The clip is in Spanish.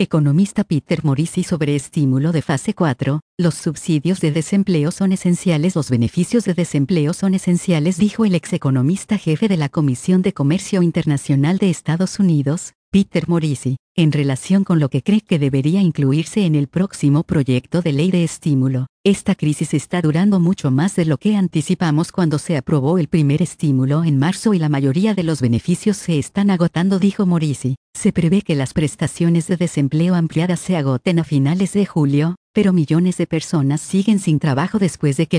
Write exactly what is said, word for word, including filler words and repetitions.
Economista Peter Morici sobre estímulo de fase cuatro, los subsidios de desempleo son esenciales, los beneficios de desempleo son esenciales, dijo el ex economista jefe de la Comisión de Comercio Internacional de Estados Unidos, Peter Morici, en relación con lo que cree que debería incluirse en el próximo proyecto de ley de estímulo. Esta crisis está durando mucho más de lo que anticipamos cuando se aprobó el primer estímulo en marzo y la mayoría de los beneficios se están agotando, dijo Morici. Se prevé que las prestaciones de desempleo ampliadas se agoten a finales de julio, pero millones de personas siguen sin trabajo después de que